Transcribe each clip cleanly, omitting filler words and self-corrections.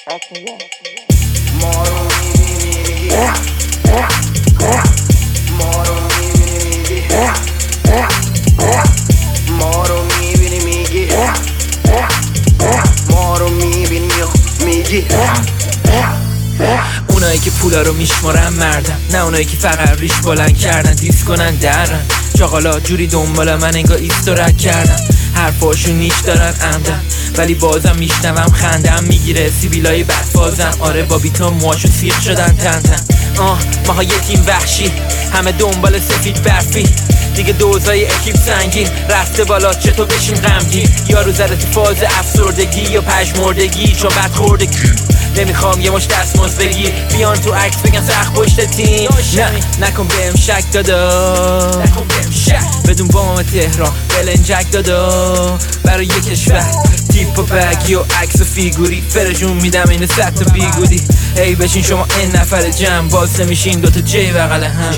ما رو میبینی ما رو میبینی ما رو میبینی میگی ما رو میبینی میگی اونایی که پولا رو میشمارن مردن، نه اونایی که فقط ریش بلند کردن دیس کنن درن. چاقالا جوری دنبال من انگار ایستورک کردن، حرفاشون نیش دارن عمدن ولی بازم میشنوم خندم میگیره سیبیلای بدفازم. آره با بیتا موهاشون سیخ شدن تن تن. ماها یه تیم وحشی همه دنبال سفید برفی، دیگه دوزای اکیپ سنگین رفته بالا چطور بشیم غمگین. یارو زده تو فاز افسردگی یا پژمردگی چون بد خوردگی. نمیخوام یه مش دستمزد بگیر بیان تو عکس بگن سخت پشت تیم. نه نکن بهم شک دادا، نکن بهم شک بدون بام تهران بلنجک دادا. برای یک کشور تیپ و بگی و عکس و فیگوری فرشون میدم این صد تا بیگودی. ای بشین شما این نفر جمع باز نمیشین دوتا جی بغل هم.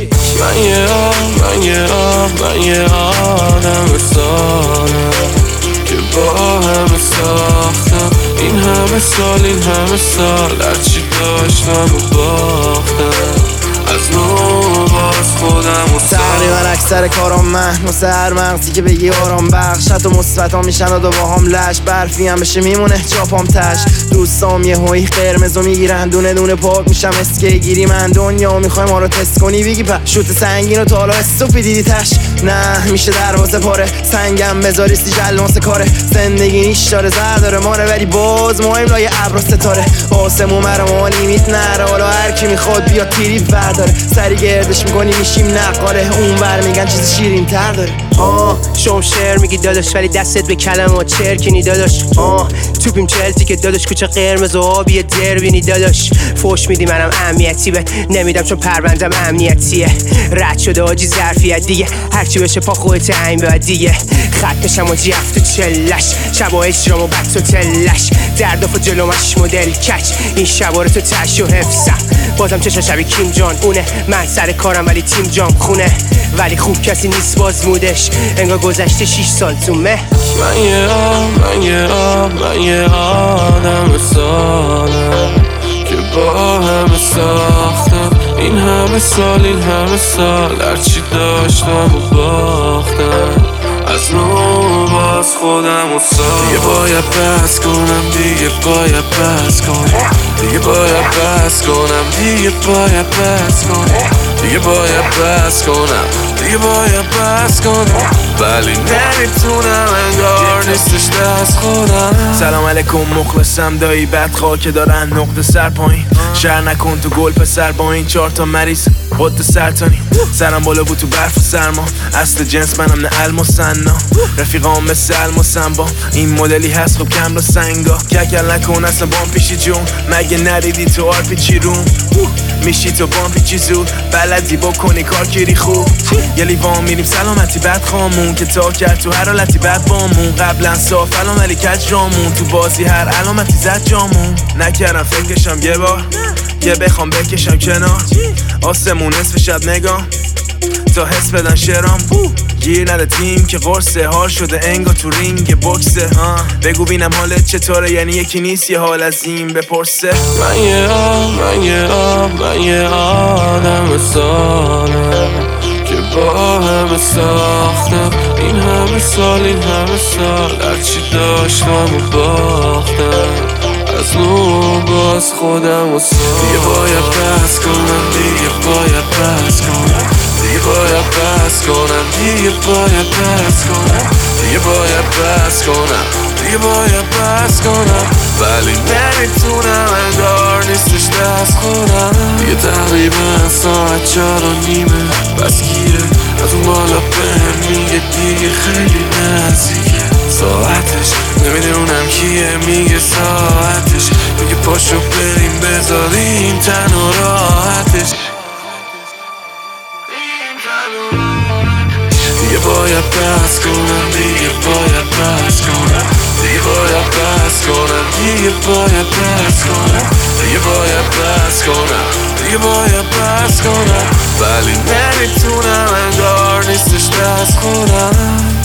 من یه آدم سالم که با همه ساختم این همه سال هرچی داشتم و باختم از نو باز خودم و تقریبا اکثر کارام من واسه هر مغزی که بگی آرام بخش. حتی مثبت ها میشن و با هم لش برفی هم بشه میمونه چاپام تش. دوستام یه هوی قرمزو میگیرن دونه دونه پاک میشم اسکی گیری. من دنیا میخوای ما رو تست کنی بگی شوت سنگین و تا حالا استوپی دیدی تش. نه میشه دروازه پاره سنگم بذاری سی جلناس کاره. زندگی نیش داره زر داره ماره ولی باز مهم لای ابر و ستاره. آسمون مرا لیمیت نره حالا هر کی میخواد بیا تیری برداره. سری گردش میکنی میشیم نقاله اون ور میگن چیز شیرین تر داره. شم شعر میگی داداش ولی دستت به کلمات چرکنی داداش. توپیم چلتی که داداش کوچه قرمز و آبی دربینی داداش. فوش میدی منم امنیتی به نمیدم چون پروندم امنیتیه. رد شده آجی ظرفیت دیگه هرچی بشه پا خودت این بعد دیگه. خط میشم و جفت و چلش شبا اجرام و بد و تلش. درداف و جلومش مدل کچ این شبا رو تو تش و حفظم. بازم چشا شبی کیم جان اونه من سر کارم ولی تیم جام خونه. ولی خوب کسی نیست باز مودش انگار گذشته 6 سال تو مه. من یه آدم سالم که با همه ساختم این همه سال هرچی داشتم و باختم از نو باز خودم و ساختم. دیگه باید بس کنم دیگه باید بس کنم دیگه باید بس کنم دیگه باید بس کنم دیگه باید بس کنم دیگه باید بس کنم ولی نمیتونم انگار نیستش دست خودم. سلام علیکم مخلصم دایی بدخواه که دارن نقطه سر پایین. شهر نکن تو گل پسر با این 4 تا مریض قد سرطانی. سرم بالا بود تو برف و سرما اصل جنس منم نه علم و سنا. رفیقام مثل علم و سنبا این مدلی هست خب کم رو سنگا. ککل نکن اصلا بام پیشی جون مگه ندیدی تو آرپی چی روم میشی تو بام پیچی زود بلدی بکنی کار کیری خوب. یه لیوان میریم سلامتی بد خامون که تا کرد تو هر حالتی بد بامون. قبلا صاف الان ولی کج جامون تو بازی هر علامتی زد جامون. نکردم فکرشم یه بار که بخوام بکشم کنار آسمون نصف شب نگام تا حس بدن شرام. گیر نده تیم که قرصه حال شده انگا تو رینگ بوکسه. بگو بینم حالت چطوره یعنی یکی نیست یه حال از این بپرسه. من یه آدم سالم که با همه ساختم این همه سال هرچی داشتم و باختم از نو باز خودم و ساختم. دیگه باید بس کنم دیگه باید بس کنم دیگه باید بس کنم دیگه باید بس کنم دیگه باید بس کنم دیگه باید بس کنم ولی نمیتونم انگار نیستش دست خودم. دیگه تقریبا ساعت 4:30 بس گیره از اون بالا بهم میگه دیگه خیلی نزدیکه ساعتش. نمیدونم کیه میگه ساعتش میگه پاشو بریم بذاریم تن و راحتش. دیگه باید بس کنم دیگه باید بس کنم دیگه باید بس کنم دیگه باید بس کنم دیگه باید بس کنم دیگه باید بس کنم ولی نمیتونم انگار نیستش دست خودم.